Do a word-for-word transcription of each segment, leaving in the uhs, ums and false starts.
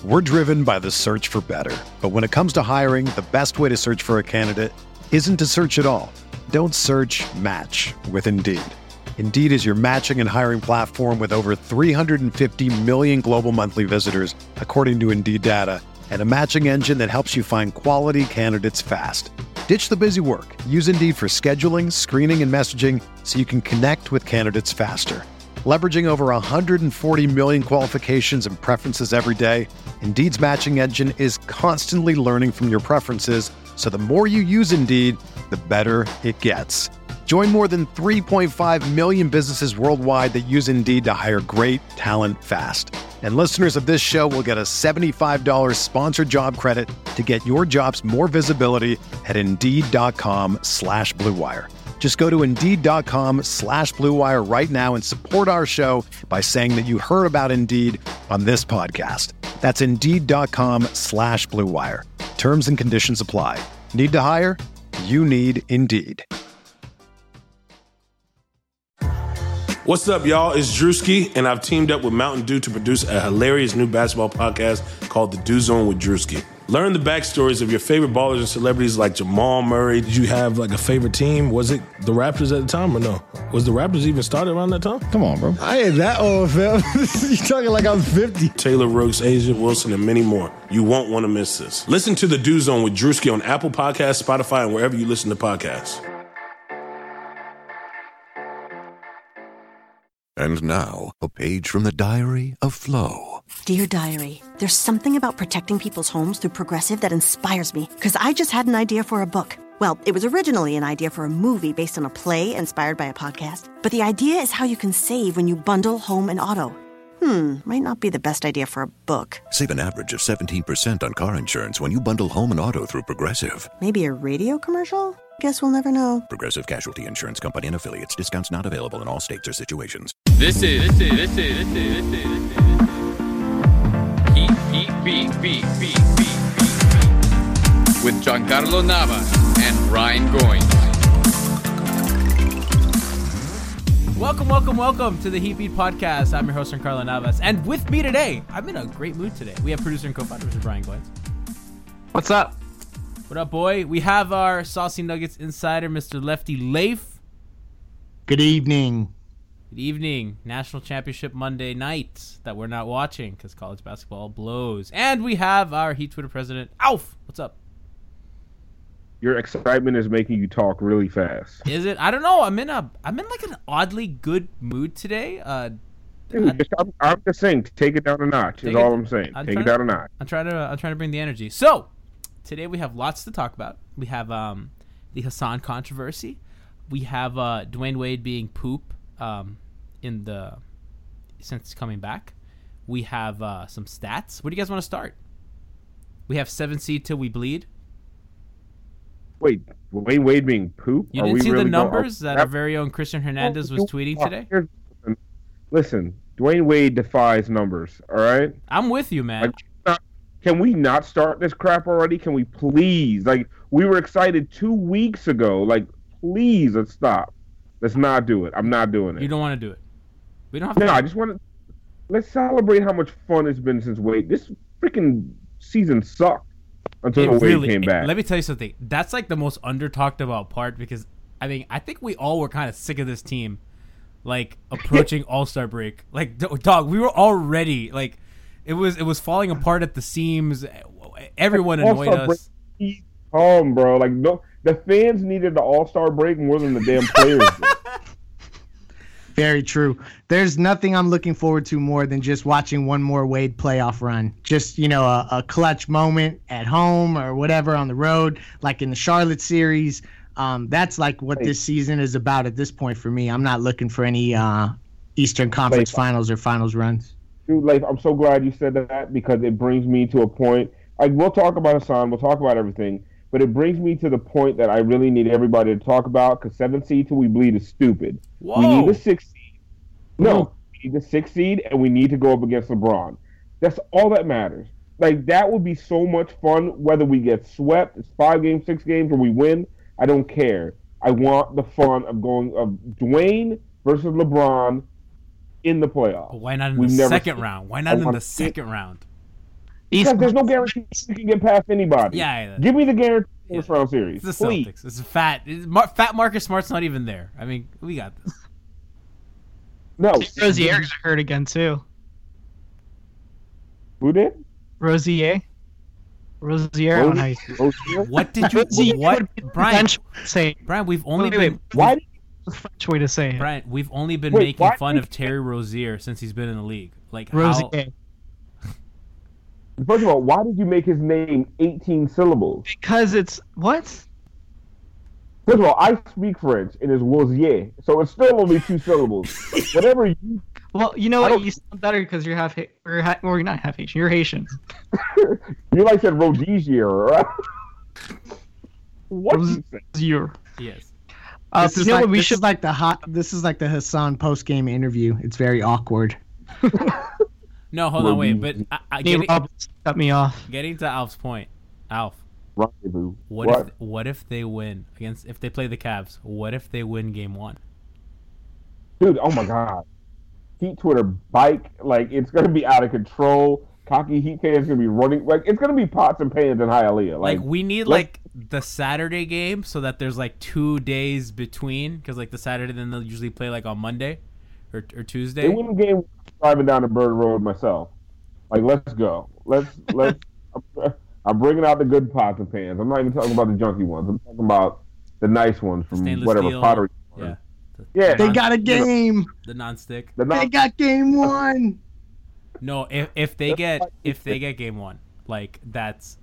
We're driven by the search for better. But when it comes to hiring, the best way to search for a candidate isn't to search at all. Don't search, match with Indeed. Indeed is your matching and hiring platform with over three hundred fifty million global monthly visitors, according to Indeed data, and a matching engine that helps you find quality candidates fast. Ditch the busy work. Use Indeed for scheduling, screening, and messaging so you can connect with candidates faster. Leveraging over one hundred forty million qualifications and preferences every day, Indeed's matching engine is constantly learning from your preferences, so the more you use Indeed, the better it gets. Join more than three point five million businesses worldwide that use Indeed to hire great talent fast. And listeners of this show will get a seventy-five dollars sponsored job credit to get your jobs more visibility at Indeed.com slash Blue Wire. Just go to Indeed.com slash Blue Wire right now and support our show by saying that you heard about Indeed on this podcast. That's Indeed.com slash Blue Wire. Terms and conditions apply. Need to hire? You need Indeed. What's up, y'all? It's Drewski, and I've teamed up with Mountain Dew to produce a hilarious new basketball podcast called The Dew Zone with Drewski. Learn the backstories of your favorite ballers and celebrities like Jamal Murray. Did you have like a favorite team? Was it the Raptors at the time or no? Was the Raptors even started around that time? Come on, bro. I ain't that old, fam. You talking like I'm fifty. Taylor Rooks, Asia Wilson, and many more. You won't want to miss this. Listen to The Dew Zone with Drewski on Apple Podcasts, Spotify, and wherever you listen to podcasts. And now, a page from the diary of Flo. Dear Diary, there's something about protecting people's homes through Progressive that inspires me, because I just had an idea for a book. Well, it was originally an idea for a movie based on a play inspired by a podcast. But the idea is how you can save when you bundle home and auto. Hmm, might not be the best idea for a book. Save an average of seventeen percent on car insurance when you bundle home and auto through Progressive. Maybe a radio commercial? Guess we'll never know. Progressive Casualty Insurance Company and Affiliates. Discounts not available in all states or situations. This is, this is, this is, this is, this is, this is. Heat, heat, beat, beat, beat, beat, beat. With Giancarlo Navas and Ryan Goins. Welcome, welcome, welcome to the Heat Beat Podcast. I'm your host, Giancarlo Navas. And with me today, I'm in a great mood today. We have producer and co-founder, Mister Brian Goins. What's up? What up, boy? We have our Saucy Nuggets insider, Mister Lefty Leif. Good evening. Good evening. National Championship Monday night that we're not watching because college basketball blows. And we have our Heat Twitter president, Alf. What's up? Your excitement is making you talk really fast. Is it? I don't know. I'm in a, I'm in like an oddly good mood today. Uh, Dude, just, I'm, I'm just saying, take it down a notch. Is all I'm saying. I'm take trying, it down a notch. I'm trying to, I'm trying to bring the energy. So today we have lots to talk about. We have um, the Hassan controversy. We have uh, Dwayne Wade being poop um, in the since coming back. We have uh, some stats. Where do you guys want to start? We have seven seed till we bleed. Wait, Dwayne Wade being poop? You Are didn't we see really the going, numbers that our very own Christian Hernandez was tweeting today? Listen, Dwayne Wade defies numbers, all right? I'm with you, man. Like, can we not start this crap already? Can we please? Like, we were excited two weeks ago. Like, please, let's stop. Let's not do it. I'm not doing it. You don't want to do it. We don't have to. No, I just want to. Let's celebrate how much fun it's been since Wade. This freaking season sucked until Wade really, came back. Let me tell you something. That's like the most under talked about part because I mean I think we all were kind of sick of this team, like approaching All-Star break. Like dog, we were already like, it was it was falling apart at the seams. Everyone annoyed All-Star us. Break, calm, bro. Like no, the fans needed the All-Star break more than the damn players did. Very true. There's nothing I'm looking forward to more than just watching one more Wade playoff run. Just, you know, a, a clutch moment at home or whatever on the road, like in the Charlotte series. Um, that's like what this season is about at this point for me. I'm not looking for any uh, Eastern Conference like, Finals or Finals runs. Dude, like, I'm so glad you said that because it brings me to a point. Like, we'll talk about Hassan. We'll talk about everything. But it brings me to the point that I really need everybody to talk about because seven seed till we bleed is stupid. Whoa. We need a six seed. No, we need a six seed, and we need to go up against LeBron. That's all that matters. Like, that would be so much fun whether we get swept, it's five games, six games, or we win. I don't care. I want the fun of going of Dwayne versus LeBron in the playoffs. But why not in We've the second round? Why not in the second round? Because there's no guarantee you can get past anybody. Yeah, yeah. Give me the guarantee in this round series. It's the please. Celtics. It's fat. It's, Mar- fat Marcus Smart's not even there. I mean, we got this. No. Rozier got hurt again too. Who did? Rozier. Rozier on ice. What did you? Rozier What, would be the Brian? French way to say it. Brian, we've only Wait, wait, been. Why? The French way to say it. Brian, we've only been Wait, making why- fun of Terry Rozier since he's been in the league. Like how? Rozier. First of all, why did you make his name eighteen syllables? Because it's what? First of all, I speak French. It is Rosier, so it's still only two syllables. Whatever you. Well, you know I what? don't- You sound better because you're half, Ha- or, ha- or you're not half Haitian. You're Haitian. You like said Rodigier, right? What you say? Rozier. Yes. Uh, This is you know like what we this should is like the hot. This is like the Hassan post game interview. It's very awkward. No, hold on, wait. But I, I, Nate getting, Roberts cut me off. getting to Alf's point, Alf. Rendezvous. What, What? if what if they win against if they play the Cavs? What if they win game one? Dude, oh my god. Heat Twitter bike, like, it's going to be out of control. Cocky Heat fans going to be running. Like, it's going to be pots and pans in Hialeah. Like, Like, we need let's- like the Saturday game so that there's like two days between because like the Saturday then they'll usually play like on Monday or or they Tuesday. win the game driving down the Bird Road myself. Like, let's go. Let's, let's, I'm bringing out the good pots and pans. I'm not even talking about the junky ones. I'm talking about the nice ones from Stainless whatever steel. pottery. Yeah. Yeah. They got a game. The non-stick. The They non- got game one. No, if if they get if they get game one, like that's,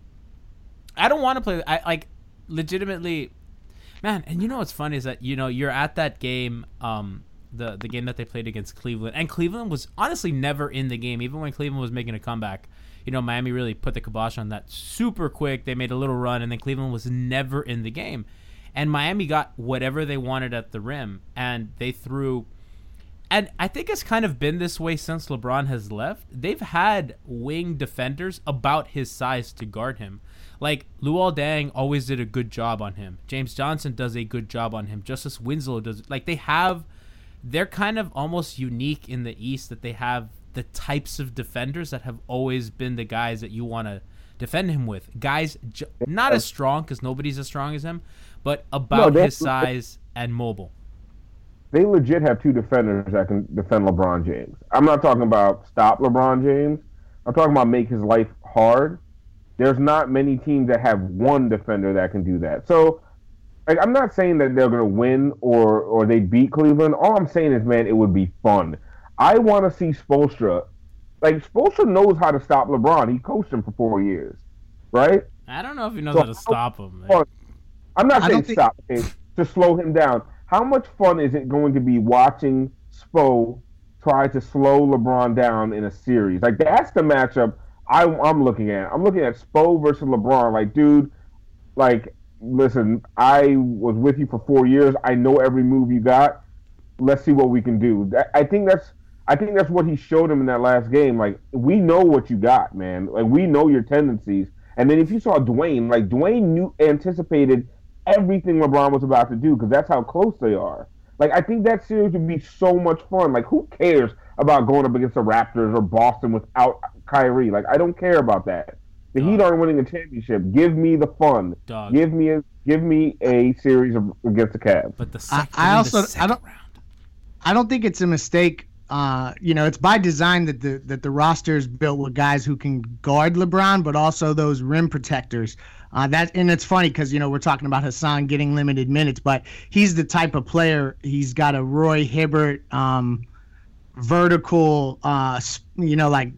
I don't want to play. I like legitimately, man. And you know what's funny is that you know you're at that game, um, the the game that they played against Cleveland, and Cleveland was honestly never in the game, even when Cleveland was making a comeback. You know, Miami really put the kibosh on that super quick. They made a little run, and then Cleveland was never in the game, and Miami got whatever they wanted at the rim, and they threw. And I think it's kind of been this way since LeBron has left. They've had wing defenders about his size to guard him. Like, Luol Deng always did a good job on him. James Johnson does a good job on him. Justice Winslow does. Like, they have... They're kind of almost unique in the East that they have the types of defenders that have always been the guys that you want to defend him with. Guys ju- not as strong, because nobody's as strong as him, but about No, his size and mobile. They legit have two defenders that can defend LeBron James. I'm not talking about stop LeBron James. I'm talking about make his life hard. There's not many teams that have one defender that can do that. So, like, I'm not saying that they're going to win or or they beat Cleveland. All I'm saying is, man, it would be fun. I want to see Spoelstra. Like, Spoelstra knows how to stop LeBron. He coached him for four years, right? I don't know if he knows So how to stop him. Well, I'm not I saying don't think- stop, okay, to slow him down. How much fun is it going to be watching Spo try to slow LeBron down in a series? Like, that's the matchup I, I'm looking at. I'm looking at Spo versus LeBron. Like, dude, like, listen, I was with you for four years. I know every move you got. Let's see what we can do. That, I think that's I think that's what he showed him in that last game. Like, we know what you got, man. Like, we know your tendencies. And then if you saw Dwayne, like, Dwayne knew anticipated everything LeBron was about to do because that's how close they are. Like, I think that series would be so much fun. Like, who cares about going up against the Raptors or Boston without Kyrie? Like, I don't care about that. The Heat aren't winning a championship. Give me the fun. Dog. Give me a give me a series of, against the Cavs. But the I, sec- I in also the I second don't round. I don't think it's a mistake. Uh, you know, it's by design that the that the roster is built with guys who can guard LeBron, but also those rim protectors. Uh, that and it's funny because you know we're talking about Hassan getting limited minutes, but he's the type of player. He's got a Roy Hibbert um, vertical. Uh, sp- you know, like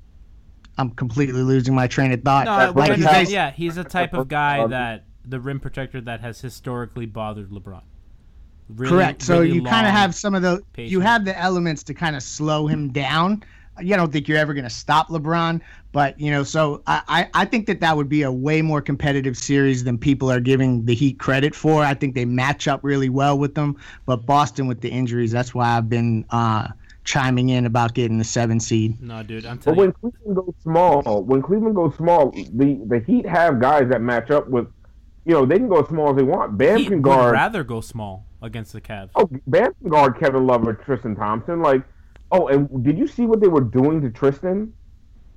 I'm completely losing my train of thought. No, That's we like understand. he's- yeah, he's a type of guy Um, that the rim protector that has historically bothered LeBron. Really, Correct. So really you kind of long, have some of the patient. you have the elements to kind of slow him down. You don't think you're ever going to stop LeBron, but you know, so I, I I think that that would be a way more competitive series than people are giving the Heat credit for. I think they match up really well with them, but Boston with the injuries, that's why I've been uh, chiming in about getting the seven seed. No, dude, I'm But telling when you. Cleveland goes small, when Cleveland goes small, the, the Heat have guys that match up with, you know, they can go as small as they want. Bam He can would guard. rather go small against the Cavs. Oh, Bam can guard Kevin Love or Tristan Thompson. Like, oh, and did you see what they were doing to Tristan?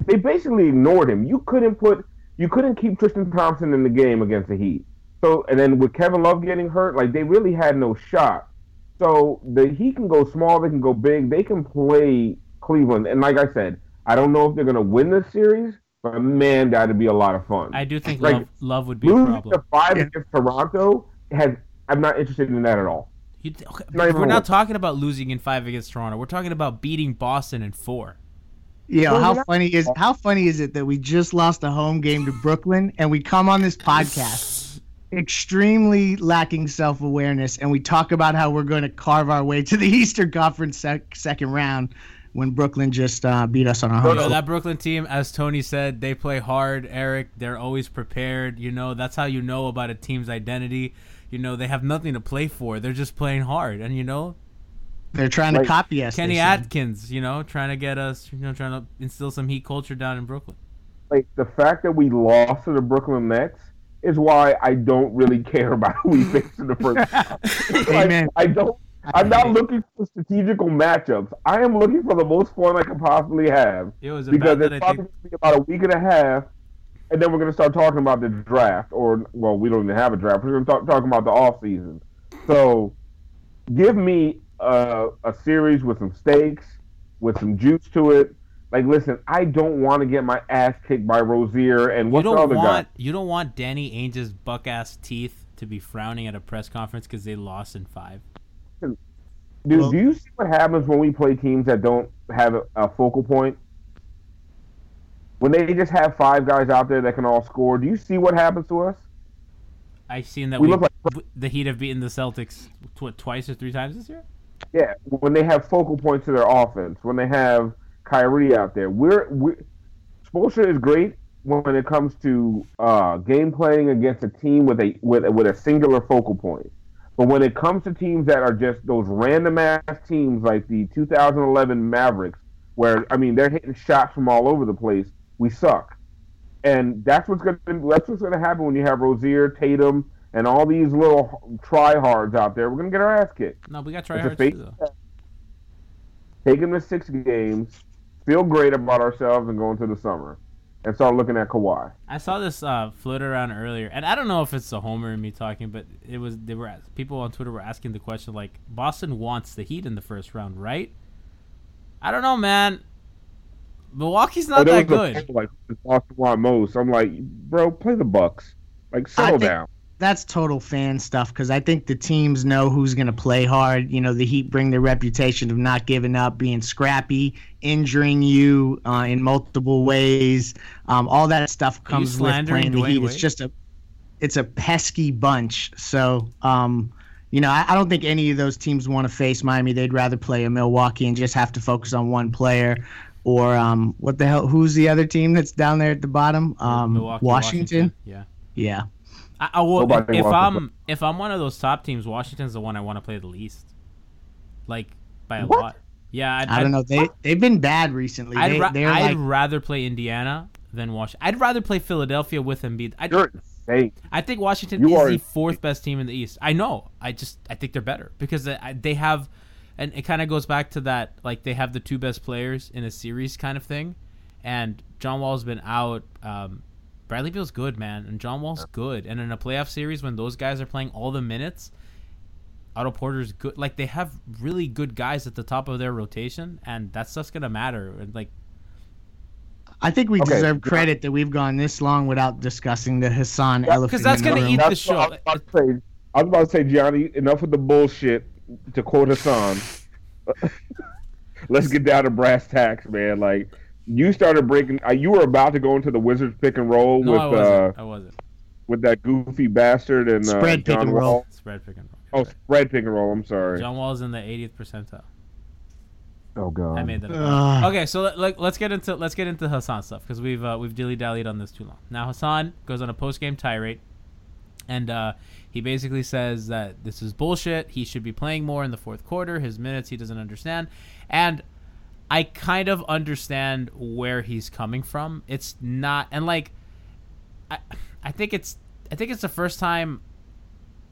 they basically ignored him. You couldn't put, you couldn't keep Tristan Thompson in the game against the Heat. So, and then with Kevin Love getting hurt, like they really had no shot. So the Heat can go small, they can go big, they can play Cleveland. And like I said, I don't know if they're going to win this series, but man, that'd be a lot of fun. I do think like, Love, Love would be a losing problem. to five against Toronto has. I'm not interested in that at all. You th- okay, Not we're not worth. talking about losing in five against Toronto. We're talking about beating Boston in four. Yeah, Well, how you're funny is how funny is it that we just lost a home game to Brooklyn and we come on this podcast extremely lacking self-awareness and we talk about how we're going to carve our way to the Eastern Conference sec- second round when Brooklyn just uh, beat us on our home. Yo, that Brooklyn team, as Tony said, they play hard, Eric. They're always prepared. You know, that's how you know about a team's identity. You know, they have nothing to play for. They're just playing hard. And, you know, They're trying to Like, copy us. Kenny they said. Atkins, you know, trying to get us, you know, trying to instill some Heat culture down in Brooklyn. Like the fact that we lost to the Brooklyn Nets is why I don't really care about who we face in the first round. Like, Amen. I don't. I'm not looking for strategical matchups. I am looking for the most fun I can possibly have. It was a because bet it's that I probably think going to be about a week and a half, and then we're going to start talking about the draft. Or, well, we don't even have a draft. We're going to talk talking about the off season. So, give me a, a series with some stakes, with some juice to it. Like, listen, I don't want to get my ass kicked by Rozier and you what's the don't other want guy? you don't want Danny Ainge's buck ass teeth to be frowning at a press conference because they lost in five. Dude, Well- do you see what happens when we play teams that don't have a, a focal point? When they just have five guys out there that can all score, do you see what happens to us? I've seen that We we, look like- w- the Heat have beaten the Celtics what, twice or three times this year. Yeah, when they have focal points to their offense, when they have Kyrie out there, we're we Spoelstra is great when it comes to uh, game playing against a team with a with with a singular focal point. But when it comes to teams that are just those random ass teams like the two thousand eleven Mavericks, where I mean they're hitting shots from all over the place, we suck. And that's what's gonna that's what's gonna happen when you have Rozier, Tatum, and all these little tryhards out there. We're gonna get our ass kicked. No, we got It's a tryhards fake- too, though. Take them to six games, feel great about ourselves, and go into the summer, and start looking at Kawhi. I saw this uh, float around earlier, and I don't know if it's a homer in me talking, but it was they were people on Twitter were asking the question like, Boston wants the Heat in the first round, right? I don't know, man. Milwaukee's not Oh, there that was a good. poll, Like Boston want most. I'm like, bro, play the Bucks. Like, I settle think down. That's total fan stuff because I think the teams know who's going to play hard. You know, the Heat bring their reputation of not giving up, being scrappy, injuring you uh, in multiple ways. Um, all that stuff comes with slandering playing the Dwayne Heat. Wade? It's just a, it's a pesky bunch. So, um, you know, I, I don't think any of those teams want to face Miami. They'd rather play a Milwaukee and just have to focus on one player. Or um, what the hell? Who's the other team that's down there at the bottom? Um, Milwaukee, Washington. Yeah. Yeah. I, I will, if, Nobody if wants to I'm if I'm one of those top teams, Washington's the one I want to play the least. Like by a What? lot. Yeah, I'd, I don't I'd- know. They they've been bad recently. I'd, They, ra- they're I'd like rather play Indiana than Washington. I'd rather play Philadelphia with Embiid. I'd, You're insane. I think Washington You is are the insane. fourth best team in the East. I know. I just I think they're better because they, they have, and it kind of goes back to that like they have the two best players in a series kind of thing, and John Wall's been out. Um, Bradley Beal's good, man, and John Wall's good. And in a playoff series when those guys are playing all the minutes, Otto Porter's good. Like they have really good guys at the top of their rotation, and that stuff's gonna matter. And like. I think we Okay. deserve credit that we've gone this long without discussing the Hassan Yeah, elephant. 'cause that's in the gonna room. eat the That's show. what I was about to say. I was about to say, Gianni, enough with the bullshit. To quote Hassan, let's get down to brass tacks, man. Like you started breaking. Uh, you were about to go into the Wizards pick and roll No, with I wasn't. uh, I wasn't. with that goofy bastard and uh, Spread pick John and roll. Wall. Spread pick and roll. Oh, spread pick and roll. I'm sorry. John Wall's in the eightieth percentile. Oh god. I made that up. Ugh. Okay, so let, let, let's get into let's get into Hassan stuff because we've uh, we've dilly dallied on this too long. Now Hassan goes on a post game tirade, and uh, he basically says that this is bullshit. He should be playing more in the fourth quarter. His minutes he doesn't understand, and I kind of understand where he's coming from. It's not, and like, I I think it's I think it's the first time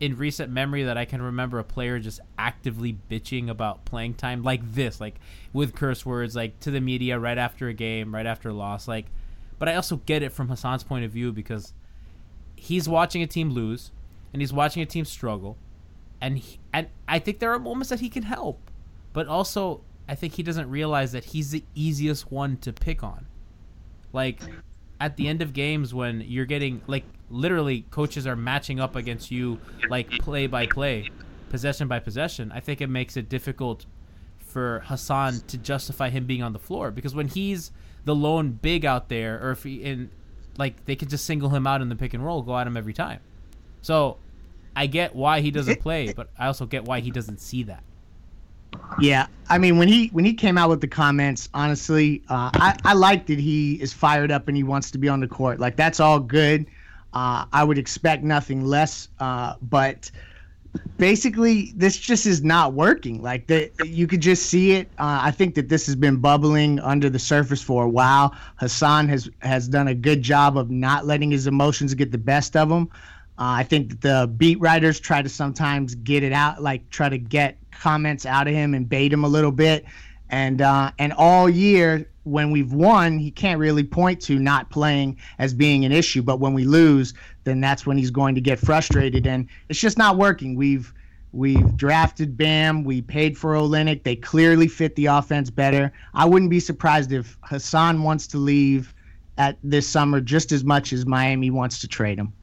in recent memory that I can remember a player just actively bitching about playing time like this, like with curse words, like to the media right after a game, right after a loss. Like, but I also get it from Hassan's point of view because he's watching a team lose and he's watching a team struggle, and he, and I think there are moments that he can help, but also I think he doesn't realize that he's the easiest one to pick on. Like, at the end of games when you're getting, like, literally coaches are matching up against you, like, play by play, possession by possession, I think it makes it difficult for Hassan to justify him being on the floor. Because when he's the lone big out there, or if he, in, like, they could just single him out in the pick and roll, go at him every time. So I get why he doesn't play, but I also get why he doesn't see that. Yeah, I mean, when he when he came out with the comments, honestly, uh, I, I like that he is fired up and he wants to be on the court. Like, that's all good. Uh, I would expect nothing less. Uh, but basically, this just is not working. Like, the, you could just see it. Uh, I think that this has been bubbling under the surface for a while. Hassan has, has done a good job of not letting his emotions get the best of him. Uh, I think that the beat writers try to sometimes get it out, like try to get comments out of him and bait him a little bit. And uh, and all year when we've won, he can't really point to not playing as being an issue. But when we lose, then that's when he's going to get frustrated. And it's just not working. We've we've drafted Bam. We paid for Olynyk. They clearly fit the offense better. I wouldn't be surprised if Hassan wants to leave at this summer just as much as Miami wants to trade him.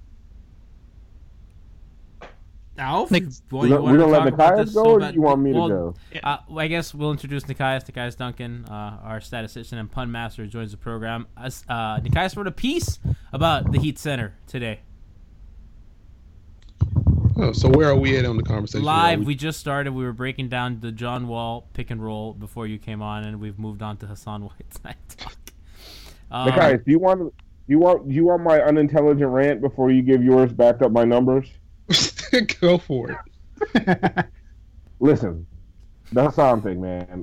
Alf, Nick, well, we you don't, want we to don't talk let about Nikias this go, so or bad? do you want me well, to go? Uh, well, I guess we'll introduce Nikias. Nikias Duncan, uh, our statistician and pun master, joins the program. Uh, uh, Nikias wrote a piece about the Heat Center today. Oh, so where are we at on the conversation? Live, we... we just started. We were breaking down the John Wall pick and roll before you came on, and we've moved on to Hassan Whiteside talk. Um, Nikias, do you want do you want do you want my unintelligent rant before you give yours backed up by numbers? Go for it. Listen, the Hassan thing, man.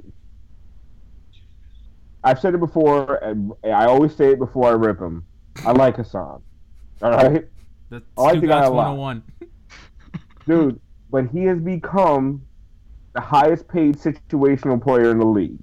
I've said it before, and I always say it before I rip him. I like Hassan. All right? That's I like the guy a one lot. oh one. Dude, but he has become the highest paid situational player in the league.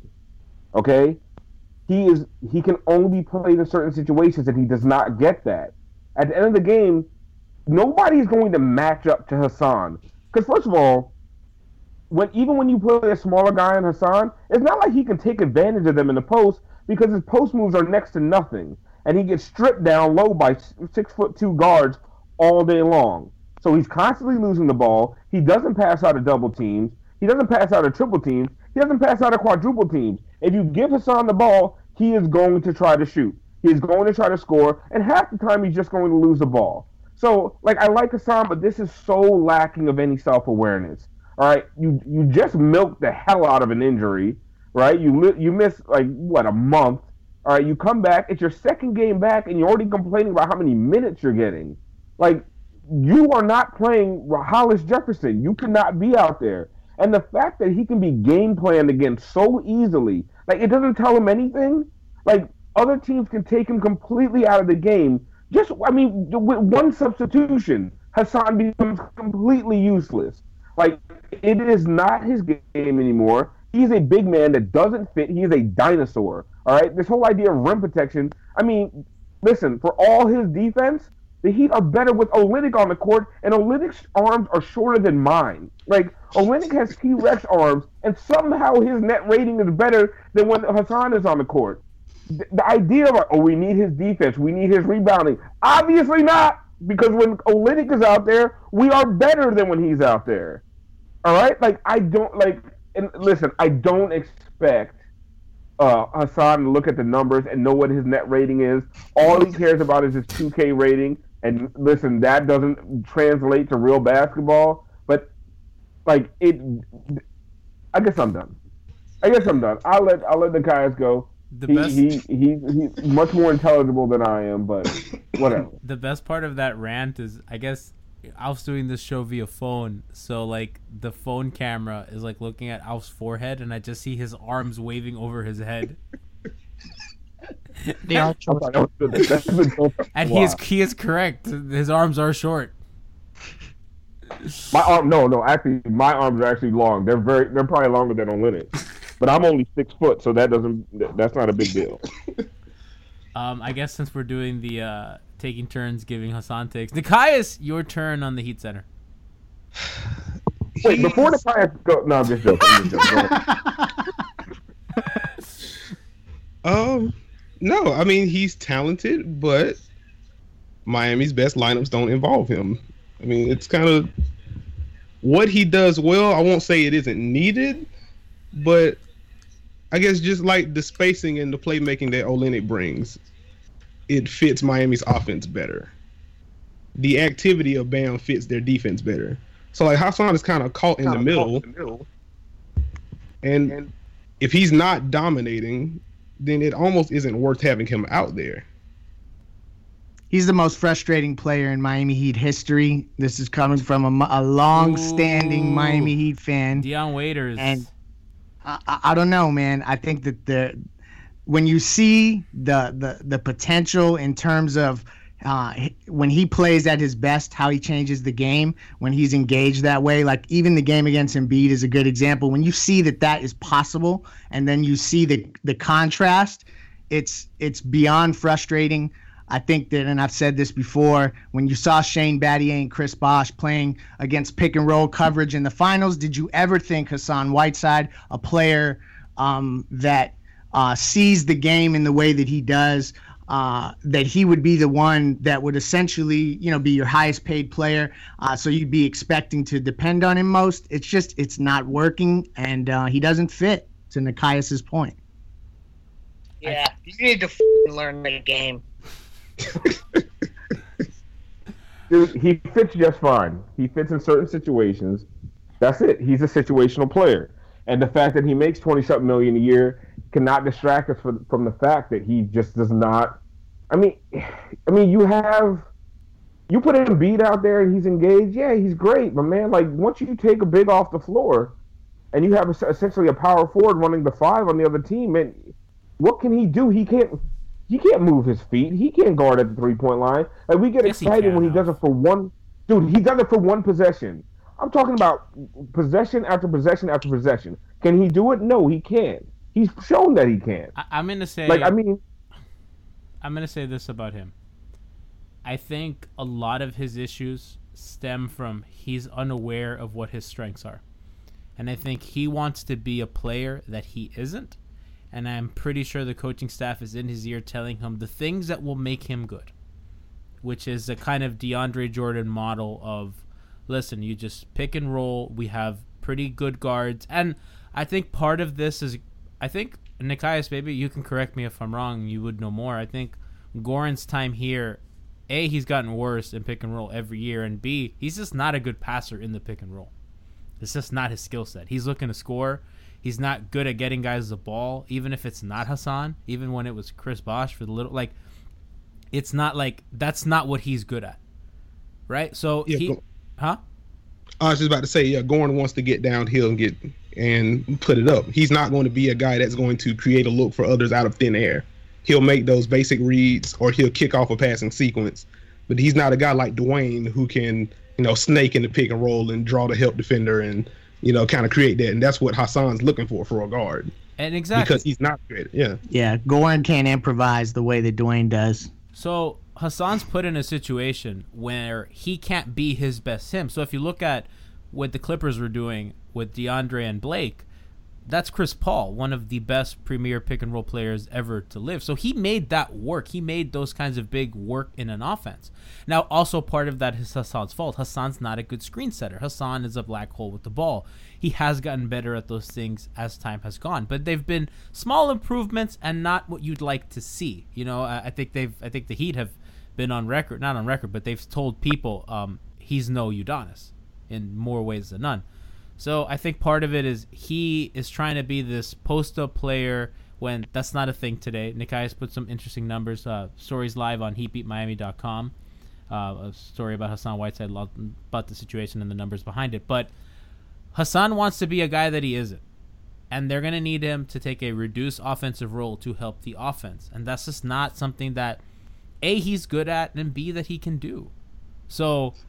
Okay? He is he can only be played in certain situations, and he does not get that. At the end of the game, nobody is going to match up to Hassan. Because first of all, when even when you play a smaller guy in Hassan, it's not like he can take advantage of them in the post because his post moves are next to nothing, and he gets stripped down low by six foot two guards all day long. So he's constantly losing the ball. He doesn't pass out of double teams. He doesn't pass out of triple teams. He doesn't pass out of quadruple teams. If you give Hassan the ball, he is going to try to shoot. He is going to try to score, and half the time he's just going to lose the ball. So, like, I like Hassan, but this is so lacking of any self-awareness. All right, you you just milked the hell out of an injury, right? You you miss like what a month. All right, you come back. It's your second game back, and you're already complaining about how many minutes you're getting. Like, you are not playing Hollis Jefferson. You cannot be out there. And the fact that he can be game planned against so easily, like, it doesn't tell him anything. Like, other teams can take him completely out of the game. Just, I mean, with one substitution, Hassan becomes completely useless. Like, it is not his game anymore. He's a big man that doesn't fit. He is a dinosaur. All right? This whole idea of rim protection, I mean, listen, for all his defense, the Heat are better with Olynyk on the court, and Olynyk's arms are shorter than mine. Like, Olynyk has T-Rex arms, and somehow his net rating is better than when Hassan is on the court. The, the idea of, oh, we need his defense, we need his rebounding. Obviously not, because when Olynyk is out there, we are better than when he's out there. All right? Like, I don't, like, and listen, I don't expect uh, Hassan to look at the numbers and know what his net rating is. All he cares about is his two K rating. And listen, that doesn't translate to real basketball. But, like, it, I guess I'm done. I guess I'm done. I'll let I'll let the guys go. The he, best... he, he he's much more intelligible than I am, but whatever. The best part of that rant is, I guess, Alf's doing this show via phone, so like the phone camera is like looking at Alf's forehead, and I just see his arms waving over his head. They are short. And he is he is correct. His arms are short. My arm, no, no. Actually, my arms are actually long. They're very, they're probably longer than Olynyk. But I'm only six foot, so that doesn't, that's not a big deal. Um, I guess since we're doing the uh, taking turns giving Hassan takes, Nikias, your turn on the Heat Center. Wait, before Nikias go, no, I'm just joking. I'm just joking. um, no, I mean he's talented, but Miami's best lineups don't involve him. I mean, it's kind of what he does well. I won't say it isn't needed, but I guess just like the spacing and the playmaking that Olynyk brings, it fits Miami's offense better. The activity of Bam fits their defense better. So like Hassan is kind of caught in the middle, and if he's not dominating, then it almost isn't worth having him out there. He's the most frustrating player in Miami Heat history. This is coming from a, a long-standing Ooh. Miami Heat fan. Dion Waiters. And I, I, I don't know, man. I think that the when you see the the the potential in terms of uh, when he plays at his best, how he changes the game when he's engaged that way. Like even the game against Embiid is a good example. When you see that that is possible, and then you see the the contrast, it's it's beyond frustrating. I think that, and I've said this before, when you saw Shane Battier and Chris Bosh playing against pick and roll coverage in the finals, did you ever think Hassan Whiteside, a player um, that uh, sees the game in the way that he does, uh, that he would be the one that would essentially, you know, be your highest paid player? Uh, so you'd be expecting to depend on him most. It's just, it's not working, and uh, he doesn't fit, to Nikias's point. Yeah, you need to f- learn the game. Dude, he fits just fine. He fits in certain situations. That's it. He's a situational player. And the fact that he makes twenty-something million a year cannot distract us from, from the fact that he just does not. I mean, I mean, you have you put Embiid out there and he's engaged. Yeah, he's great, but man, like once you take a big off the floor, and you have a, essentially a power forward running the five on the other team, and what can he do? He can't. He can't move his feet. He can't guard at the three-point line. Like we get yes, excited he when he does it for one. Dude, he does it for one possession. I'm talking about possession after possession after possession. Can he do it? No, he can't. He's shown that he can't. I- I'm gonna say. Like I mean, I'm gonna say this about him. I think a lot of his issues stem from he's unaware of what his strengths are, and I think he wants to be a player that he isn't. And I'm pretty sure the coaching staff is in his ear telling him the things that will make him good, which is a kind of DeAndre Jordan model of, listen, you just pick and roll. We have pretty good guards. And I think part of this is, I think, Nikias, maybe you can correct me if I'm wrong. You would know more. I think Goran's time here, A, he's gotten worse in pick and roll every year. And B, he's just not a good passer in the pick and roll. It's just not his skill set. He's looking to score. He's not good at getting guys the ball, even if it's not Hassan, even when it was Chris Bosh for the little, like, it's not like, that's not what he's good at, right? So, yeah, he, go, huh? I was just about to say, yeah, Goran wants to get downhill and get, and put it up. He's not going to be a guy that's going to create a look for others out of thin air. He'll make those basic reads, or he'll kick off a passing sequence, but he's not a guy like Dwayne who can, you know, snake in the pick and roll and draw the help defender and, you know, kind of create that. And that's what Hassan's looking for for a guard. And exactly. Because he's not creative, yeah. Yeah, Goran can't improvise the way that Dwayne does. So Hassan's put in a situation where he can't be his best him. So if you look at what the Clippers were doing with DeAndre and Blake, that's Chris Paul, one of the best premier pick and roll players ever to live. So he made that work. He made those kinds of big work in an offense. Now, also part of that is Hassan's fault. Hassan's not a good screen setter. Hassan is a black hole with the ball. He has gotten better at those things as time has gone, but they've been small improvements and not what you'd like to see. You know, I think they've, I think the Heat have been on record, not on record, but they've told people um, he's no Udonis in more ways than none. So I think part of it is he is trying to be this post-up player when that's not a thing today. Nikias put some interesting numbers, uh, stories live on heat beat miami dot com, uh, a story about Hassan Whiteside, about the situation and the numbers behind it. But Hassan wants to be a guy that he isn't, and they're going to need him to take a reduced offensive role to help the offense. And that's just not something that, A, he's good at, and B, that he can do. So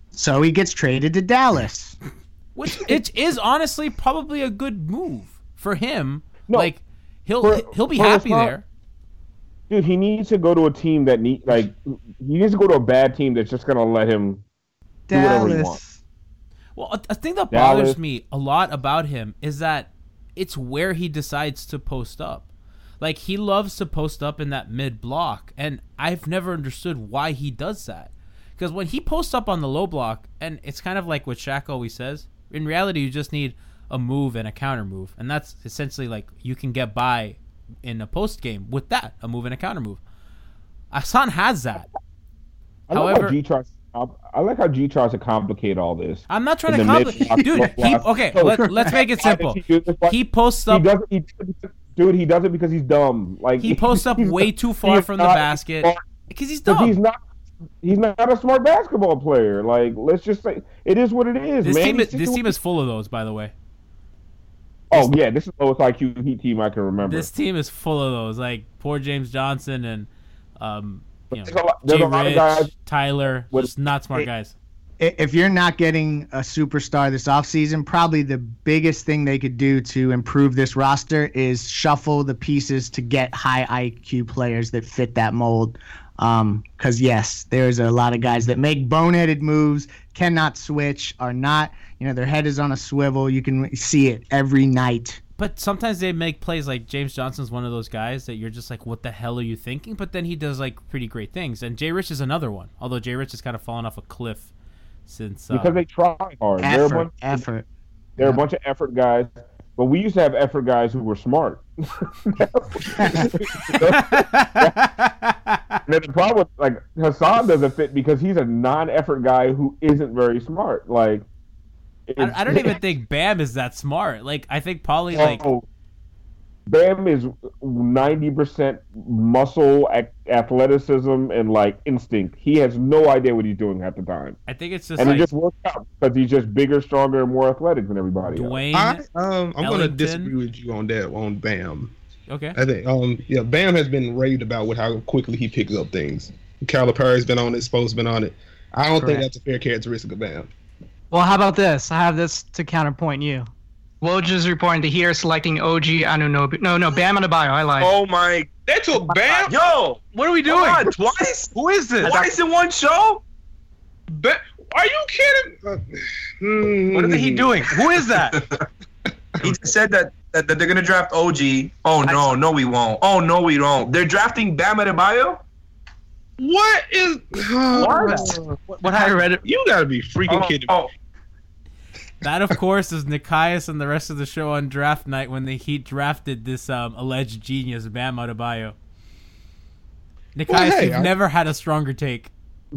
So he gets traded to Dallas. Which it is honestly probably a good move for him. No, like he'll for- he'll be for happy Hassan- there. Dude, he needs to go to a team that need like he needs to go to a bad team that's just gonna let him do whatever he wants. Dallas. Well, a, a thing that Dallas. bothers me a lot about him is that it's where he decides to post up. Like, he loves to post up in that mid block, and I've never understood why he does that. Because when he posts up on the low block, and it's kind of like what Shaq always says, in reality, you just need a move and a counter move, and that's essentially like you can get by in a post game with that, a move and a counter move. Hassan has that. I like However, how G tries. I like how G tries to complicate all this. I'm not trying In to the complicate, mid- dude. He, okay, So, let, let's make it why does simple. he do this? Why- He posts He up. does it, he, dude, he does it because he's dumb. Like He posts up he's way not- too far he's from the not basket smart. because he's Because dumb. he's not. He's not a smart basketball player. Like, let's just say it is what it is, This man. team, He's is, this just- team is full of those, by the way. Oh yeah, this is the lowest I Q Heat team I can remember. This team is full of those, like poor James Johnson and um, you know, There's a lot- there's Jay a lot of Rich, guys Tyler, with- just not smart Hey, guys. I- If you're not getting a superstar this offseason, probably the biggest thing they could do to improve this roster is shuffle the pieces to get high I Q players that fit that mold. Um, cause yes, there's a lot of guys that make boneheaded moves, cannot switch, are not, you know, their head is on a swivel. You can see it every night. But sometimes they make plays like James Johnson's one of those guys that you're just like, what the hell are you thinking? But then he does like pretty great things. And Jay Rich is another one. Although Jay Rich has kind of fallen off a cliff since uh, because they try hard. They're a Effort, bunch, effort. they're a bunch of effort guys. But we used to have effort guys who were smart. And then the problem with like Hassan doesn't fit because he's a non-effort guy who isn't very smart. Like I, I don't even think Bam is that smart. Like I think Paulie like Oh, Bam is ninety percent muscle, ac- athleticism, and like instinct. He has no idea what he's doing at the time, I think it's just and like it just works out because he's just bigger, stronger, and more athletic than everybody else. Dwayne. I, um, I'm going to Ellington. disagree with you on that, on Bam. Okay. I think, um, yeah, Bam has been raved about with how quickly he picks up things. Calipari's been on it, Spo's been on it. I don't think Correct. that's a fair characteristic of Bam. Well, how about this? I have this to counterpoint you. Woj is reporting to here selecting O G Anunoby. No, no, Bam Adebayo. I lied. Oh my! They took Bam. Yo, What are we come doing? on, twice? Who is this? Twice in one show? Ba- Are you kidding? Uh, hmm. What is he doing? Who is that? He just said that, that, that they're gonna draft O G. Oh no, no we won't. Oh no we won't. They're drafting Bam Adebayo? What is? What? What I read it. You gotta be freaking Oh, kidding me. oh, That, of course, is Nikias and the rest of the show on draft night when the Heat drafted this um, alleged genius, Bam Adebayo. Nikias, Well, hey, you've I- never had a stronger take.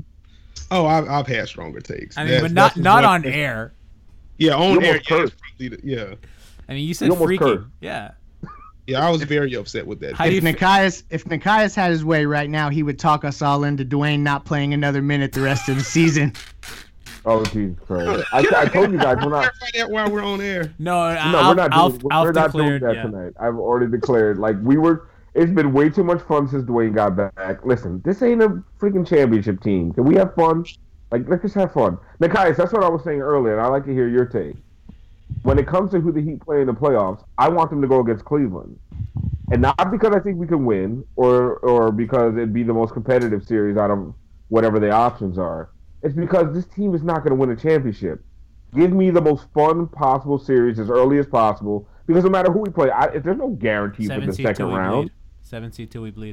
Oh, I've, I've had stronger takes. I mean, That's- but not that's not what- on air. Yeah, on You air. almost Yeah, cursed. it's probably the- yeah, I mean, you said You almost freaking. cursed. Yeah. yeah. I was very upset with that. How do you If fe- Nikias, if Nikias had his way right now, he would talk us all into Dwayne not playing another minute the rest of the season. Oh Jesus Christ! I, I told you guys we're not. Clarify that while we're on air. No, No, Alf, we're not Alf, doing. Alf We're not doing declared, that yeah. tonight. I've already declared. Like we were. It's been way too much fun since Dwayne got back. Listen, this ain't a freaking championship team. Can we have fun? Like let's just have fun. Nikias, that's what I was saying earlier, and I like to hear your take. When it comes to who the Heat play in the playoffs, I want them to go against Cleveland, and not because I think we can win, or or because it'd be the most competitive series out of whatever the options are. It's because this team is not going to win a championship. Give me the most fun possible series as early as possible, because no matter who we play, I, if there's no guarantee for Seven the seed till second we round. bleed. Seven seed till we bleed.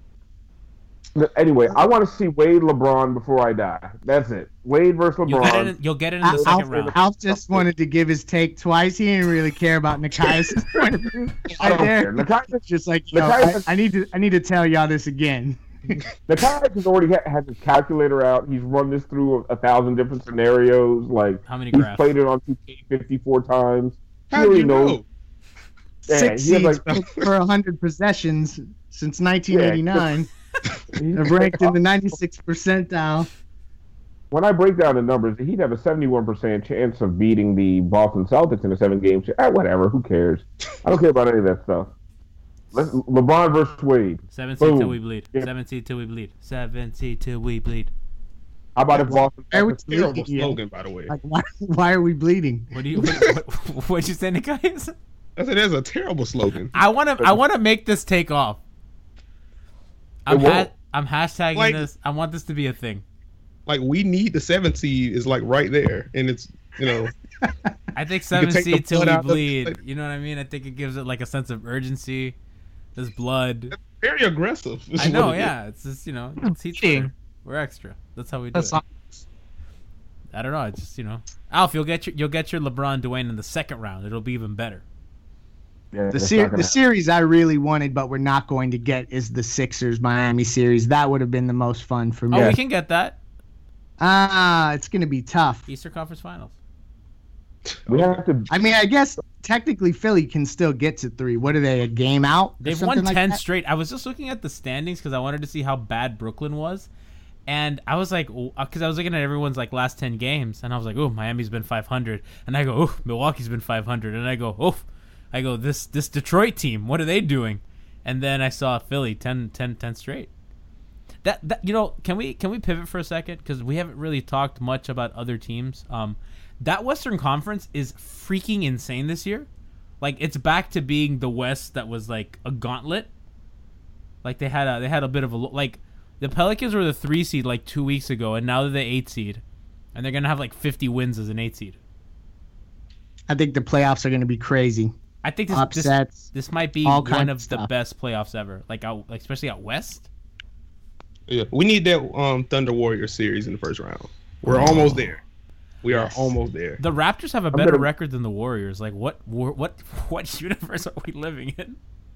Anyway, I want to see Wade LeBron before I die. That's it. Wade versus You'll get, LeBron. it in, you'll get it in the Alf, second round. Alf just wanted to give his take twice. He didn't really care about Nikias' point of view. I don't Right there. care. Nikias, Just like, yo, Nikias- I, I need to, I need to tell y'all this again. Nikias has already ha- has his calculator out. He's run this through a, a thousand different scenarios. Like How many he's graphs? played it on two K fifty-four times. He How do already you knows. know? Yeah, Six he has, seeds like- for one hundred possessions since nineteen eighty-nine. They've ranked in the ninety-sixth percentile. When I break down the numbers, he'd have a seventy-one percent chance of beating the Boston Celtics in a seven-game series. Eh, whatever, who cares? I don't care about any of that stuff. Let's, LeBron versus Wade. Seven seed Boom. till we bleed. Yeah. Seven seed till we bleed. Seven seed till we bleed. How about if Boston? Why are we That's a terrible bleeding? slogan, by the way. Like, why, why are we bleeding? What do you? What, what, what'd you say, Nikias? I said that's a terrible slogan. I want to. I want to make this take off. I'm. It Ha- won't. I'm hashtagging Like- this. I want this to be a thing. Like we need the seven seed is like right there, and it's you know. I think seven take the seed till blood we out of the- bleed. You know what I mean? I think it gives it like a sense of urgency. There's blood. Very aggressive. is I know. what it is. Yeah. It's just you know. It's heat splitter. We're extra. That's how we do That's it. not, I don't know. It's just you know. Alf, you'll get your you'll get your LeBron Dwayne in the second round. It'll be even better. Yeah, The it's ser- not gonna the series I really wanted, but we're not going to get, is the Sixers Miami series. That would have been the most fun for me. Oh, we can get that. Ah, it's going to be tough. Eastern Conference Finals. We have to. I mean, I guess technically Philly can still get to three. What are they, a game out? or They've won something like ten that? straight. I was just looking at the standings because I wanted to see how bad Brooklyn was, and I was like, because I was looking at everyone's like last ten games, and I was like, oh, Miami's been five hundred, and I go, oh, Milwaukee's been five hundred, and I go, oh, I go, this this Detroit team, what are they doing? And then I saw Philly ten, ten, ten straight. That, that you know, can we can we pivot for a second because we haven't really talked much about other teams. Um, that Western Conference is freaking insane this year. Like it's back to being the West that was like a gauntlet. Like they had a they had a bit of a like the Pelicans were the three seed like two weeks ago, and now they're the eight seed, and they're gonna have like fifty wins as an eight seed. I think the playoffs are going to be crazy. I think this Upsets, this, this might be all one kinds of of the stuff. best playoffs ever. Like out, like especially out west. Yeah, we need that um, Thunder Warriors series in the first round. We're almost there. We are almost there. The Raptors have a better record than the Warriors. Like what war, what what universe are we living in?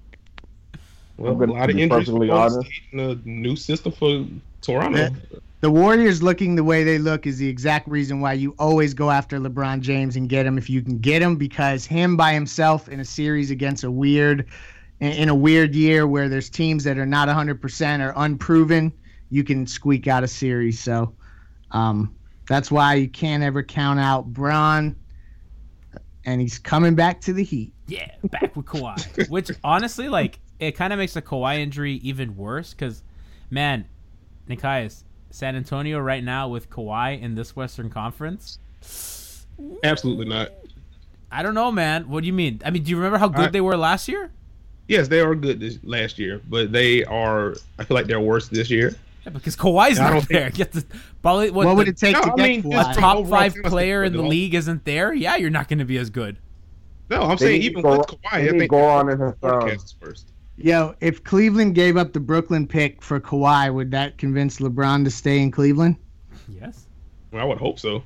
Well, I'm a gonna lot of be injuries for perfectly Golden honest. State and a new system for Toronto. The, the Warriors looking the way they look is the exact reason why you always go after LeBron James and get him if you can get him, because him by himself in a series against a weird, in a weird year where there's teams that are not one hundred percent or unproven, you can squeak out a series. So um, that's why you can't ever count out Bron, and he's coming back to the Heat. Yeah, back with Kawhi. Which honestly, like, it kind of makes the Kawhi injury even worse because, man, Nikias, San Antonio right now with Kawhi in this Western Conference. Absolutely not. I don't know, man. What do you mean? I mean, do you remember how good I- they were last year? Yes, they are good this last year, but they are. I feel like they're worse this year. Yeah, because Kawhi's I not don't there. think- Get the, probably what, What the, would it take No, to I get mean, Kawhi? just a from top overall five chemistry, player in the but league isn't there? Yeah, you're not going to be as good. No, I'm They saying need even Go- with Kawhi, they I need think Goran and Hassan. forecast first. Yo, if Cleveland gave up the Brooklyn pick for Kawhi, would that convince LeBron to stay in Cleveland? Yes. Well, I would hope so.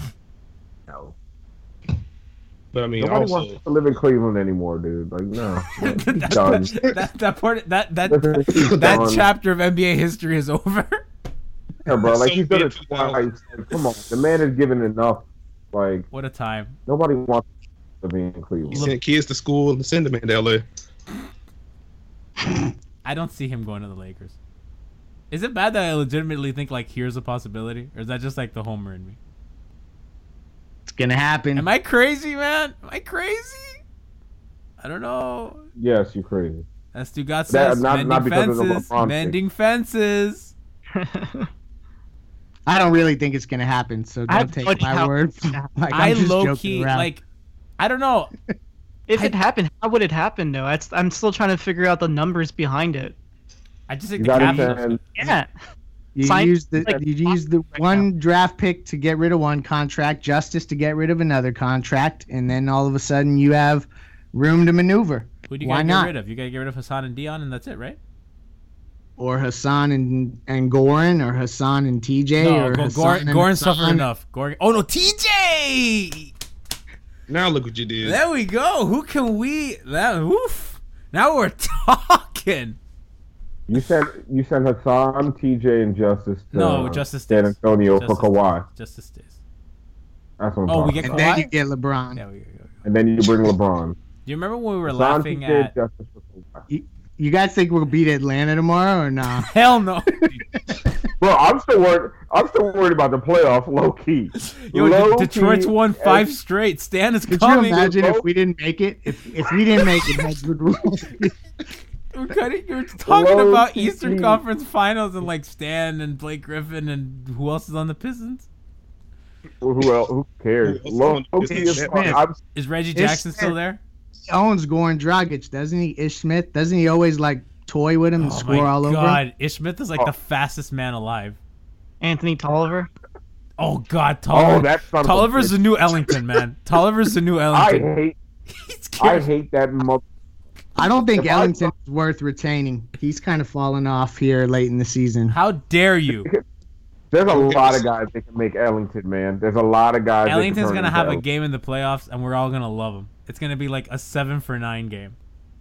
No. But I mean, Nobody also, wants to live in Cleveland anymore, dude. Like, no. He's That's- done. that that part that that He's that done. chapter of N B A history is over. Yeah, bro. Like, So he's done be it it twice. Like, come on. The man has given enough. Like, What a time. nobody wants to be in you Cleveland. send kids to school and send them into L A. I don't see him going to the Lakers. Is it bad that I legitimately think like here's a possibility, or is that just like the homer in me? It's gonna happen. Am I crazy, man? Am I crazy? I don't know. Yes, you're crazy. As Stugat That- says, not- mending not because of the fences, LeBron thing. mending fences. I don't really think it's gonna happen, so I don't have take no idea my how- word. Like, I I'm just low joking key around. like, I don't know. If I- it happened, how would it happen though? It's, I'm still trying to figure out the numbers behind it. I just think You the gotta Capitals. send. Yeah. You Sign- use the like, you use the right one draft pick to get rid of one contract, Justice to get rid of another contract, and then all of a sudden you have room to maneuver. Who do you Why gotta not? get rid of? You gotta get rid of Hassan and Dion, and that's it, right? Or Hassan and and Goran, or Hassan and T J, No, or Go- Hassan Goran, and Goran suffered Hassan. enough. Goran. Oh no, T J. Now look what you did. There we go. Who can we? That oof. Now we're talking. You sent you sent Hassan, T J, and Justice to No, Justice San stays. Antonio Justice for Kawhi. Justice stays. That's what I'm Oh, we talking get And about. then Kawhi? you get LeBron. Yeah, we go. And then you bring LeBron. Do you remember when we were Hassan, laughing T J, at? Justice for Kawhi. You, you guys think we'll beat Atlanta tomorrow or not? Hell no. Bro, I'm still worried. I'm still worried about the playoff, low key. Yo, Low De- Detroit's key, won five and- straight. Stan is Could coming. you imagine if we didn't make it? If if we didn't make it, heads would roll. We're cutting, you were talking Low about key. Eastern Conference Finals and like Stan and Blake Griffin and who else is on the Pistons? Who else? Who cares? Low key is fun. I'm- Is Reggie Ish Jackson still Smith. there? He owns Goran Dragic, doesn't he? Ish Smith, doesn't he always like toy with him and Oh score my all over him? God, Ish Smith is like Oh. the fastest man alive. Anthony Tolliver. Oh God, Tolliver. Oh, that son of a Tolliver's bitch. the new Ellington, man. Tolliver's the new I Ellington. hate. He's I scared. hate that mother. I don't think If I Ellington saw- is worth retaining. He's kind of fallen off here late in the season. How dare you? There's a lot of guys that can make Ellington, man. There's a lot of guys. that can Ellington's turn gonna into have a Ellington. game in the playoffs, and we're all gonna love him. It's gonna be like a seven for nine game.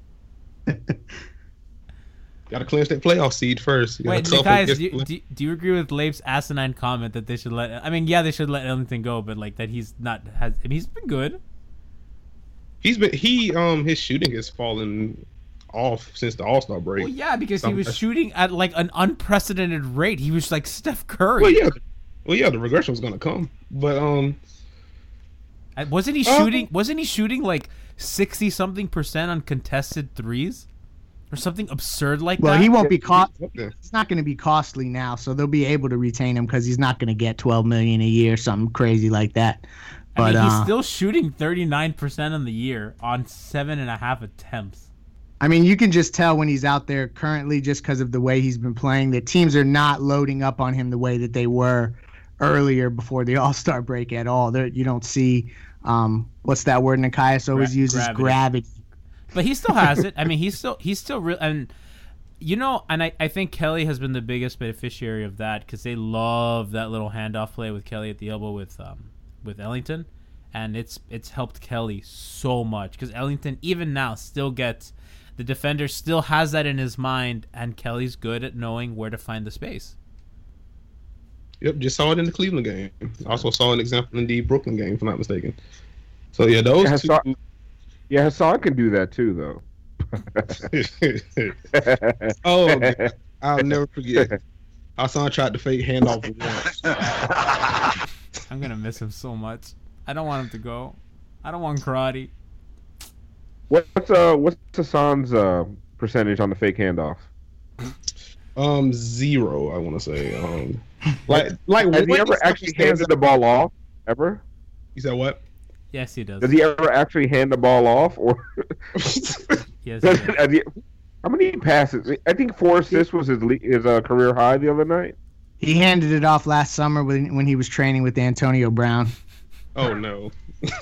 Got to clinch that playoff seed first. You gotta Wait, tough guys, against do you, do, do you agree with Leif's asinine comment that they should let? I mean, yeah, they should let Ellington go, but like that he's not has. I mean, he's been good. He's been he um his shooting has fallen off since the All Star break. Well, yeah, because he Some- was shooting at like an unprecedented rate. He was like Steph Curry. Well, yeah, well, yeah, the regression was gonna come, but um, Uh, Wasn't he Uh, shooting? Wasn't he shooting like sixty something percent on contested threes, or something absurd like Well, that? he won't be cost. up there. It's not going to be costly now, so they'll be able to retain him because he's not going to get twelve million a year, something crazy like that. I But mean, he's uh, still shooting thirty nine percent on the year on seven and a half attempts. I mean, you can just tell when he's out there currently, just because of the way he's been playing, that teams are not loading up on him the way that they were earlier before the All Star break at all. There, you don't see um, what's that word Nikias always Gra- uses, gravity. gravity. But he still has it. I mean, he's still he's still real. And you know, and I, I think Kelly has been the biggest beneficiary of that because they love that little handoff play with Kelly at the elbow with um with Ellington, and it's it's helped Kelly so much because Ellington even now still gets the defender still has that in his mind, and Kelly's good at knowing where to find the space. Yep, just saw it in the Cleveland game. Also saw an example in the Brooklyn game, if I'm not mistaken. So yeah, those Yeah, two. Hassan, yeah, Hassan can do that too, though. Oh, man. I'll never forget. Hassan tried to fake handoff once. I'm gonna miss him so much. I don't want him to go. I don't want karate. What's uh what's Hassan's uh percentage on the fake handoff? Um, zero. I want to say. Um, like like Has he when ever stuff actually stands handed the ball off? Ever? You said what? Yes, he does. Does he ever actually hand the ball off, or Yes, he does- does. has he- how many passes? I think four assists was his le- his uh, career high the other night. He handed it off last summer when when he was training with Antonio Brown. Oh no.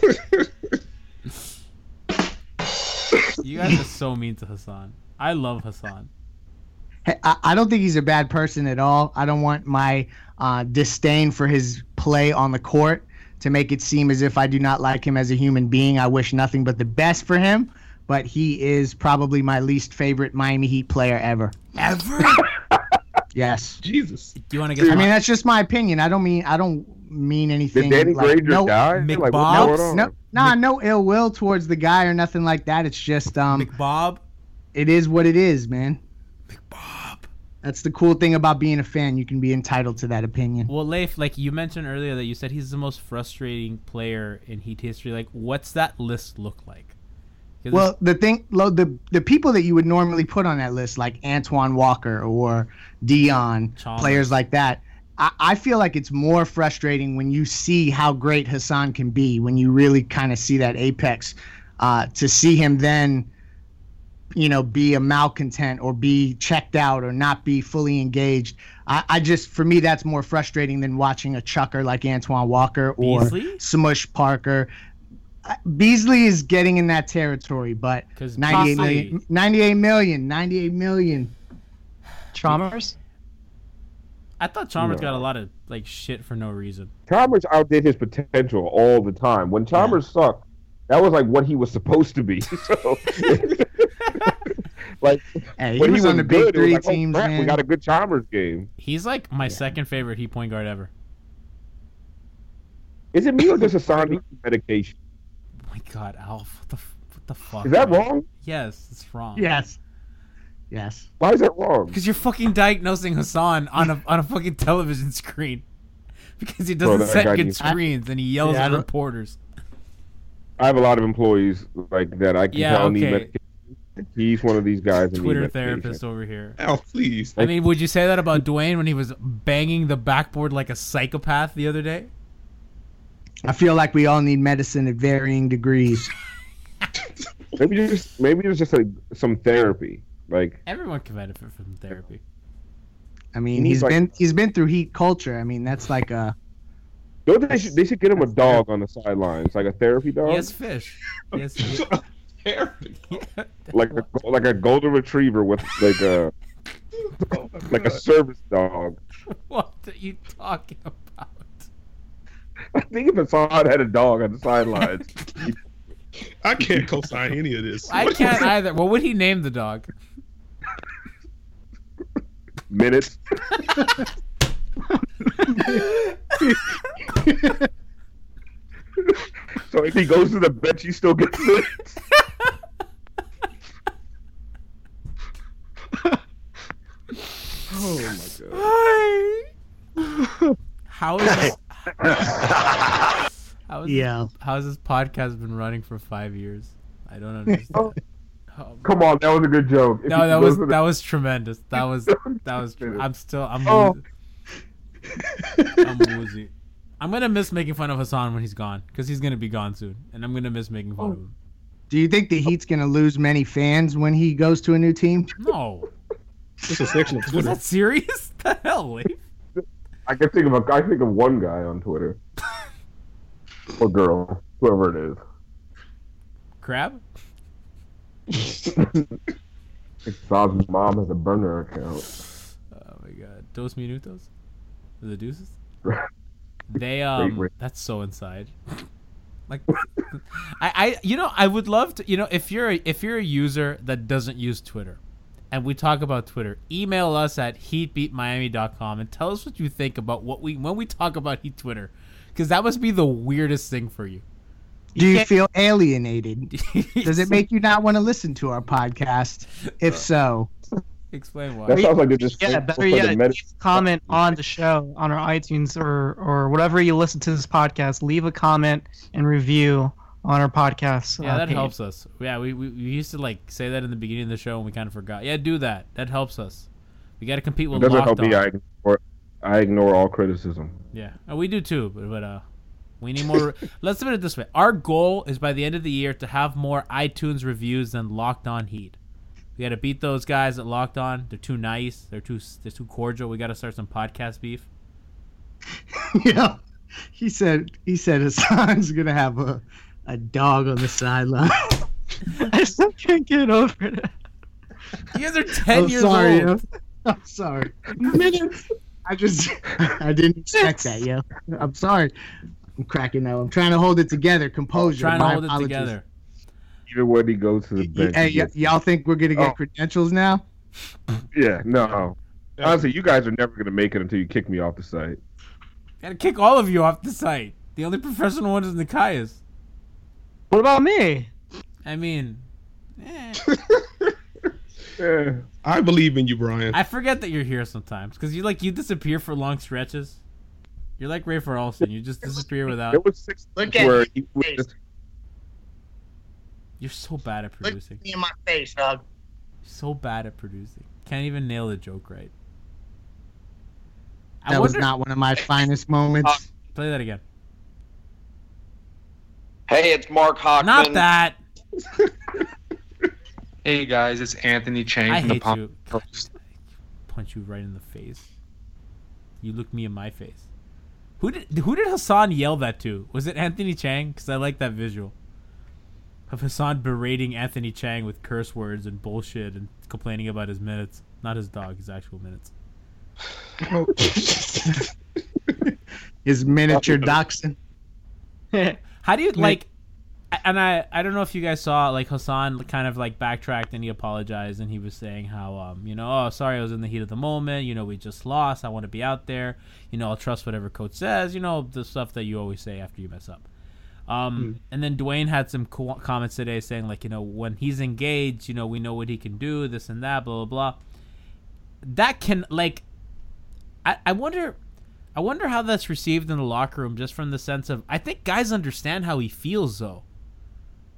You guys are so mean to Hassan. I love Hassan. Hey, I, I don't think he's a bad person at all. I don't want my uh, disdain for his play on the court to make it seem as if I do not like him as a human being. I wish nothing but the best for him, but he is probably my least favorite Miami Heat player ever. Ever? Yes. Jesus. Do you want to get? I mean, that's just my opinion. I don't mean I don't mean anything. Did Danny like, Granger no, die? Mick Like, Bob? what's going on? No, nah, no ill will towards the guy or nothing like that. It's just um, McBob. it is what it is, man. McBob. That's the cool thing about being a fan. You can be entitled to that opinion. Well, Leif, like you mentioned earlier, that you said he's the most frustrating player in Heat history. Like, what's that list look like? 'Cause Well, the thing, lo- the the people that you would normally put on that list, like Antoine Walker or Dion, Chalmers. players like that, I, I feel like it's more frustrating when you see how great Hassan can be, when you really kind of see that apex, uh, to see him then, you know, be a malcontent or be checked out or not be fully engaged. I, I just, for me, that's more frustrating than watching a chucker like Antoine Walker or Beasley? Smush Parker. Uh, Beasley is getting in that territory, but 'Cause ninety-eight Beasley- million, ninety-eight million, ninety-eight million. Chalmers? I thought Chalmers No. got a lot of like shit for no reason. Chalmers outdid his potential all the time. When Chalmers sucked, that was like what he was supposed to be. So, like Hey, he when was he on was the big good, it was three like, oh, teams, crap, man. we got a good Chalmers game. He's like my second favorite Heat point guard ever. Is it me or does Hassan need medication? Oh my God, Alf, what the f- what the fuck? Is that man? wrong? Yes, it's wrong. Yes, yes. Why is that wrong? Because you're fucking diagnosing Hassan on a on a fucking television screen. Because he Bro, doesn't that set guy good needs- screens and he yells Yeah, I at don't- reporters. I have a lot of employees like that. I can Yeah, tell need okay. medication. He's one of these guys. In Twitter the therapist over here. Oh, please. I mean, would you say that about Dwayne when he was banging the backboard like a psychopath the other day? I feel like we all need medicine at varying degrees. maybe just maybe it's just like some therapy. Like everyone can benefit from therapy. I mean, he's like, been he's been through heat culture. I mean, that's like a. Don't they should they should get him a dog on the sidelines, like a therapy dog. Yes, fish. Yes, therapy. Like a like a golden retriever with like a like a service dog. What are you talking about? I think if Hassan had a dog on the sidelines, I can't co-sign any of this. I can't either. What would he name the dog? Minutes. So if he goes to the bench, he still gets minutes. Oh my god! How is this, how is yeah? This, how has this podcast been running for five years? I don't understand. Oh, oh, come on, that was a good joke. If No, that was that the... was tremendous. That was that was. I'm still. I'm. Oh. Woozy. I'm woozy. I'm gonna miss making fun of Hassan when he's gone because he's gonna be gone soon, and I'm gonna miss making fun oh. of him. Do you think the Heat's gonna lose many fans when he goes to a new team? No. It's a section of Twitter. Was that serious? The hell, Leif? I can think of a. I think of one guy on Twitter, or girl, whoever it is. Crab. Bob's mom has a burner account. Oh my god, Dos Minutos, the Deuces. They um, Wait, wait. that's so inside. Like, I, I, you know, I would love to, you know, if you're a, if you're a user that doesn't use Twitter, and we talk about Twitter, email us at heat beat miami dot com and tell us what you think about what we when we talk about Heat Twitter, because that must be the weirdest thing for you. Do you feel alienated? Does it make you not want to listen to our podcast? If so, explain why. That sounds like they're just Yeah, better yet, med- comment on the show on our iTunes or or whatever you listen to this podcast. Leave a comment and review on our podcast. Yeah, uh, that page. helps us. Yeah, we, we we used to like say that in the beginning of the show and we kind of forgot. Yeah, do that. That helps us. We got to compete It with doesn't Locked help me. On. I ignore, I ignore all criticism. Yeah, and we do too. But, but uh, we need more. Let's put it this way: our goal is by the end of the year to have more iTunes reviews than Locked On Heat. We got to beat those guys at Locked On. They're too nice. They're too they're too cordial. We got to start some podcast beef. yeah, he said he said Hassan's gonna have a a dog on the sideline. I still can't get over that. You guys are ten I'm years sorry, old. yo. I'm sorry. Minutes. I just I didn't expect that, yo. I'm sorry. I'm cracking up. I'm trying to hold it together. Composure. Trying to My hold apologies. it together. Even when he goes to the bench. Hey, he y- gets- y'all think we're gonna get Oh. credentials now? yeah, no. Honestly, you guys are never gonna make it until you kick me off the site. Gotta kick all of you off the site. The only professional one is Nikias. What about me? I mean, eh. Yeah. I believe in you, Brian. I forget that you're here sometimes because you like you disappear for long stretches. You're like Rafer Olsen. You just disappear without. There was six Look months where at he was just, You're so bad at Look producing. me in my face, dog. So bad at producing. Can't even nail a joke right. I That was wonder- not one of my finest moments. Play that again. Hey, it's Mark Hockman. Not that. Hey guys, it's Anthony Chang I from the hate Palm you. Coast. Punch you right in the face. You look me in my face. Who did who did Hassan yell that to? Was it Anthony Chang? Because I like that visual of Hassan berating Anthony Chang with curse words and bullshit and complaining about his minutes. Not his dog, his actual minutes. His miniature dachshund. How do you like? And I, I don't know if you guys saw, like Hassan kind of like backtracked and he apologized and he was saying how um you know oh sorry I was in the heat of the moment, you know we just lost, I want to be out there, you know I'll trust whatever coach says, you know the stuff that you always say after you mess up. Um Hmm. and then Dwayne had some co- comments today saying like you know when he's engaged, you know we know what he can do, this and that, blah blah blah. That can like, I I wonder. I wonder how that's received in the locker room, just from the sense of I think guys understand how he feels though.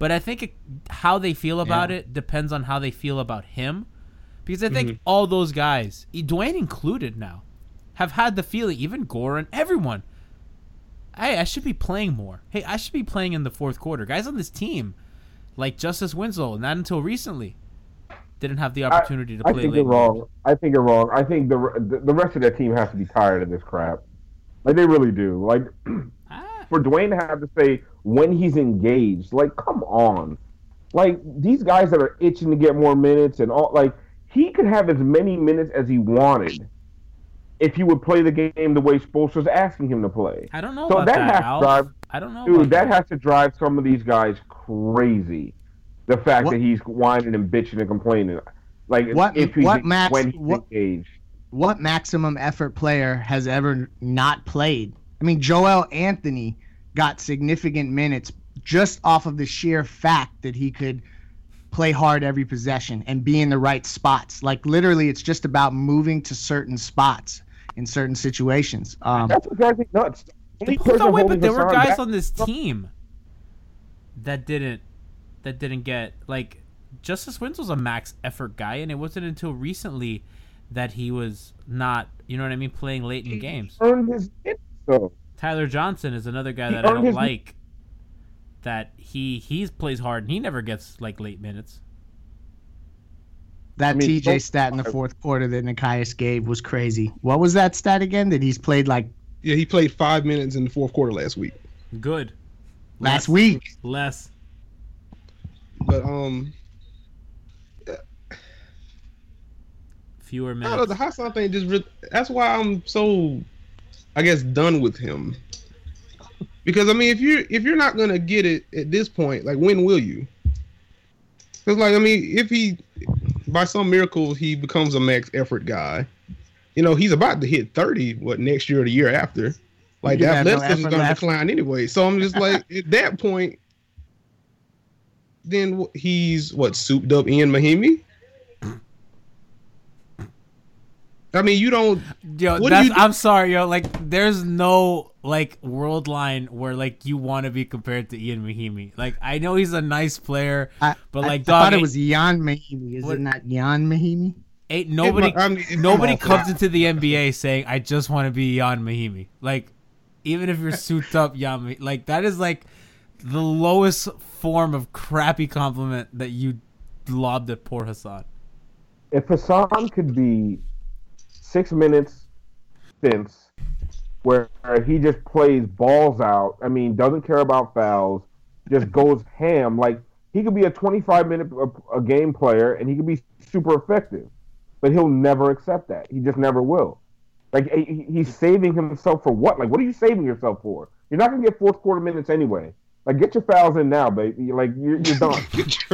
But I think it, how they feel about Yeah. it depends on how they feel about him. Because I think Mhm. all those guys, Dwayne included now, have had the feeling, even Goran, everyone, hey, I should be playing more. Hey, I should be playing in the fourth quarter. Guys on this team, like Justice Winslow, not until recently, didn't have the opportunity to I play think late. you're wrong. I think you're wrong. I think the the, the rest of their team has to be tired of this crap. Like they really do. Like for Dwayne to have to say when he's engaged, like come on. Like these guys that are itching to get more minutes and all, like he could have as many minutes as he wanted if he would play the game the way Spoelstra's asking him to play. I don't know So about that, that, has Alf. to drive. I don't know Dude, about that, that. has to drive some of these guys crazy. The fact that he's whining and bitching and complaining, like What if he's what max when he's what, engaged. what maximum effort player has ever not played? I mean, Joel Anthony got significant minutes just off of the sheer fact that he could play hard every possession and be in the right spots. Like literally, it's just about moving to certain spots in certain situations. Um, That's what drives me nuts. Only Hold person on, wait, holding but there were Hassan guys back- on this team that didn't that didn't get like Justice Winslow's a max effort guy, and it wasn't until recently that he was not, you know what I mean, playing late in games. Earned his minutes, though. Tyler Johnson is another guy He that I earned don't his- like. That he he plays hard and he never gets like late minutes. that I mean, T J so- stat in the fourth quarter that Nikias gave was crazy. What was that stat again? That he's played like Yeah, he played five minutes in the fourth quarter last week. Good. last week? Less. But um, Fewer I minutes. don't know, the Hassan thing just re- that's why I'm so, I guess, done with him. Because I mean, if you if you're not gonna get it at this point, like when will you? Because like I mean, if he by some miracle he becomes a max effort guy, you know he's about to hit thirty. What next year or the year after? Like You the have no athleticism is effort gonna left. decline anyway. So I'm just like at that point, then wh- he's what souped up Ian Mahimi. I mean, you don't. Yo, what do that's, you do- I'm sorry, yo. Like, there's no like world line where like you want to be compared to Ian Mahimi. Like, I know he's a nice player, I, but I- like, I dog, thought it ain't- was Jan Mahimi. Is What- it not Jan Mahimi? ain't nobody I mean, nobody come on, comes into the N B A saying I just want to be Ian Mahimi. Like, even if you're souped up Ian Mahimi, like that is like the lowest form of crappy compliment that you lobbed at poor Hassan. If Hassan could be six minutes stints where he just plays balls out, I mean, doesn't care about fouls, just goes ham. Like he could be a twenty-five minute a, a game player and he could be super effective, but he'll never accept that. He just never will. Like he, he's saving himself for what? Like what are you saving yourself for? You're not gonna get fourth quarter minutes anyway. Like get your fouls in now, baby. Like you're, you're done.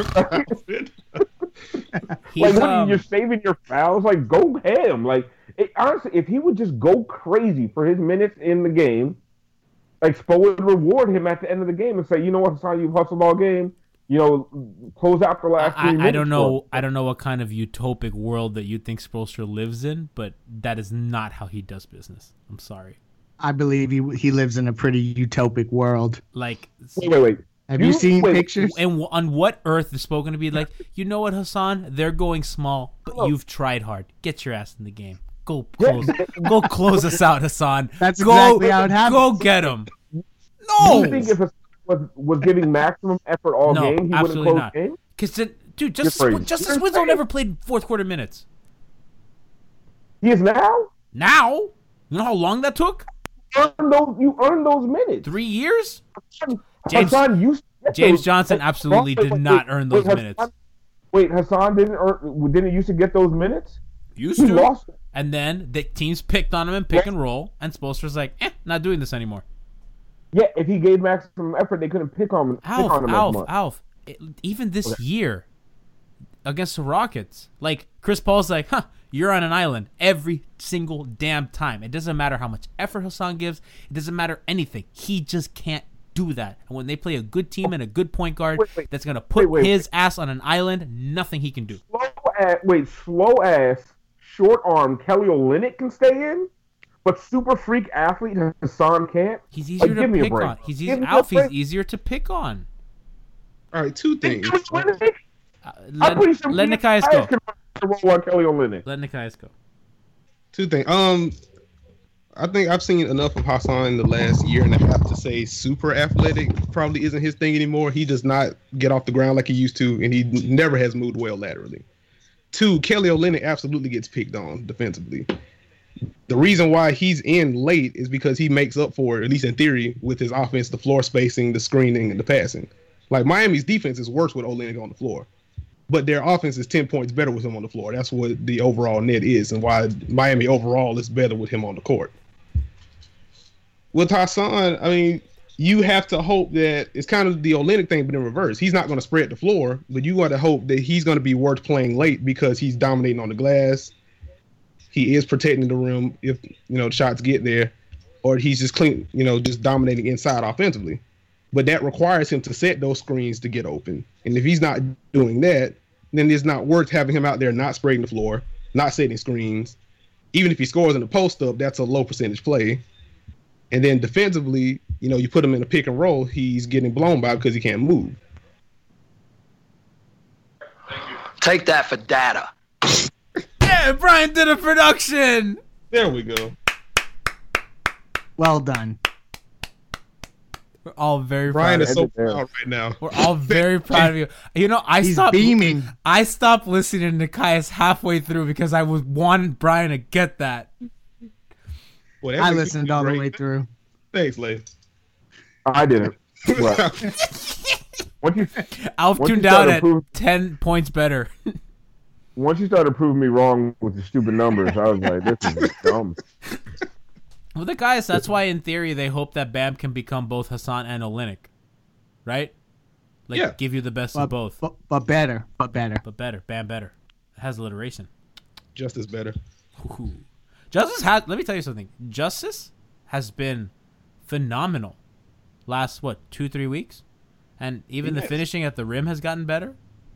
He's, like what, um, you're saving your fouls. Like go ham. Like it, honestly, if he would just go crazy for his minutes in the game, like Spo would reward him at the end of the game and say, you know what, Hassan, you've hustled all game. You know, close out the last three I, minutes. I don't for know. us." I don't know what kind of utopic world that you think Spoelstra lives in, but that is not how he does business. I'm sorry. I believe he he lives in a pretty utopic world. Like, Wait, wait, wait. Have you, seen wait, pictures? and w- on what earth is Spo going to be like? You know what, Hassan? They're going small, but you've tried hard. Get your ass in the game. Go close. go close us out, Hassan. That's go, exactly how it happens. Go get him. Do No. you think if Hassan was, was giving maximum effort all No, game, he wouldn't absolutely close not. game? Because dude, You're Justice, crazy. Justice You're Winslow crazy. never played fourth quarter minutes. He is now. Now, you know how long that took? Earn those, you earn those minutes. Three years. Hassan, James- Hassan used to get James those- Johnson wait, absolutely wait, did wait, not wait, earn wait, those Hassan- minutes. Wait, Hassan didn't earn, didn't used to get those minutes. Used He to. lost. And then the teams picked on him and pick and roll, and Spoelstra's like, eh, not doing this anymore. Yeah, if he gave maximum effort, they couldn't pick on him. pick Alf, on him as Alf, much. Alf. It- even this year against the Rockets, like Chris Paul's like, huh, you're on an island every single damn time. It doesn't matter how much effort Hassan gives. It doesn't matter anything. He just can't do that. And when they play a good team and a good point guard Wait, wait. that's going to put Wait, wait, his ass on an island, nothing he can do. Slow ass, wait, slow ass, short arm Kelly Olynyk can stay in, but super freak athlete Hassan can't. He's easier Like, to give me a pick break. on. He's Give easy, me a Alf, he's break. easier to pick on. All right, two things. Uh, let let Nikias go. Let Kelly Olynyk. Let Nikias go. Two things. Um, I think I've seen enough of Hassan in the last year and a half to say super athletic probably isn't his thing anymore. He does not get off the ground like he used to, and he never has moved well laterally. Two, Kelly Olynyk absolutely gets picked on defensively. The reason why he's in late is because he makes up for it, at least in theory, with his offense, the floor spacing, the screening, and the passing. Like, Miami's defense is worse with Olynyk on the floor, but their offense is ten points better with him on the floor. That's what the overall net is, and why Miami overall is better with him on the court. With Hassan, I mean, you have to hope that it's kind of the Olynyk thing, but in reverse. He's not going to spread the floor, but you got to hope that he's going to be worth playing late because he's dominating on the glass. He is protecting the rim if, you know, shots get there, or he's just clean, you know, just dominating inside offensively. But that requires him to set those screens to get open. And if he's not doing that, then it's not worth having him out there not spreading the floor, not setting screens. Even if he scores in the post-up, that's a low percentage play. And then defensively, you know, you put him in a pick and roll, he's getting blown by because he can't move. Take that for data. Yeah, Brian did a production. There we go. Well done. We're all very Brian proud is of so proud right now. We're all very proud of you. You know, I He's stopped beaming. I stopped listening to Nikias halfway through because I was wanting Brian to get that. Well, I listened all the way through. Thanks, Lay. I didn't. Well, once you, Alf once you tuned out started at prove- ten points better. Once you started proving me wrong with the stupid numbers, I was like, this is dumb. Well, the guys, that's why in theory they hope that Bam can become both Hassan and Olynyk, right? Like Yeah. give you the best But, of both, but, but better. But better. but better. Bam better. It has alliteration. Just as better. Ooh. Justice has. Let me tell you something. Justice has been phenomenal. Last what two three weeks, and even Yes. the finishing at the rim has gotten better.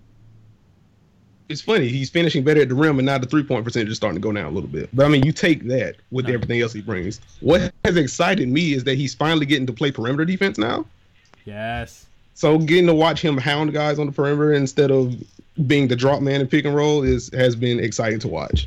It's funny. He's finishing better at the rim, and now the three-point percentage is starting to go down a little bit. But, I mean, you take that with No. everything else he brings. What has excited me is that he's finally getting to play perimeter defense now. Yes. So getting to watch him hound guys on the perimeter instead of being the drop man and pick and roll is has been exciting to watch.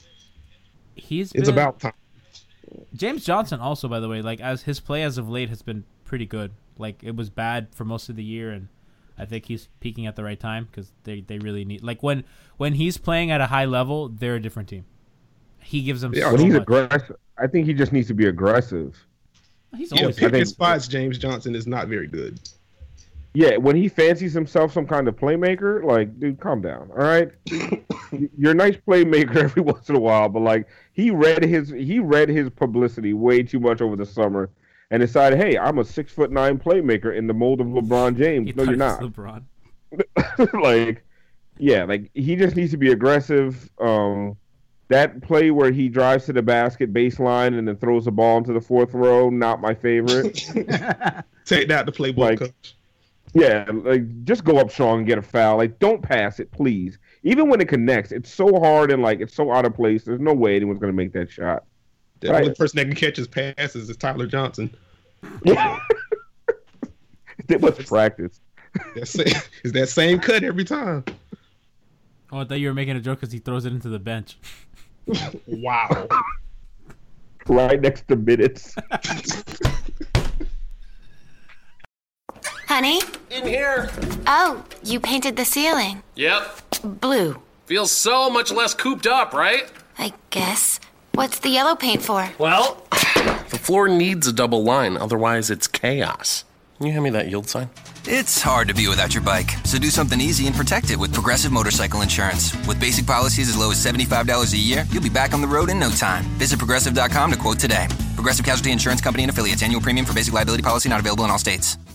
He's. It's been, about time. James Johnson also, by the way, like as his play as of late has been pretty good. Like it was bad for most of the year, and I think he's peaking at the right time because they, they really need like when when he's playing at a high level, they're a different team. He gives them Yeah, so when he's much. aggressive, I think he just needs to be aggressive. He's Yeah, always pick I his think- spots, James Johnson is not very good. Yeah, when he fancies himself some kind of playmaker, like, dude, calm down, all right? You're a nice playmaker every once in a while, but like he read his he read his publicity way too much over the summer and decided, hey, I'm a six foot nine playmaker in the mold of LeBron James. He No, thought you're it was not. LeBron. Like, yeah, like he just needs to be aggressive. Um, that play where he drives to the basket baseline and then throws the ball into the fourth row, not my favorite. Take that to playbook Like- coach. Yeah, like just go up strong and get a foul. Like, don't pass it, please. Even when it connects, it's so hard and like it's so out of place. There's no way anyone's gonna make that shot. The Right. only person that can catch his passes is Tyler Johnson. It was practice. That's it. It's that same cut every time. Oh, I thought you were making a joke because he throws it into the bench. Wow. Right next to minutes. Honey? In here. Oh, you painted the ceiling. Yep. Blue. Feels so much less cooped up, right? I guess. What's the yellow paint for? Well, the floor needs a double line, otherwise it's chaos. Can you hand me that yield sign? It's hard to be without your bike, so do something easy and protect it with Progressive Motorcycle Insurance. With basic policies as low as seventy-five dollars a year, you'll be back on the road in no time. Visit Progressive dot com to quote today. Progressive Casualty Insurance Company and affiliates. Annual premium for basic liability policy not available in all states.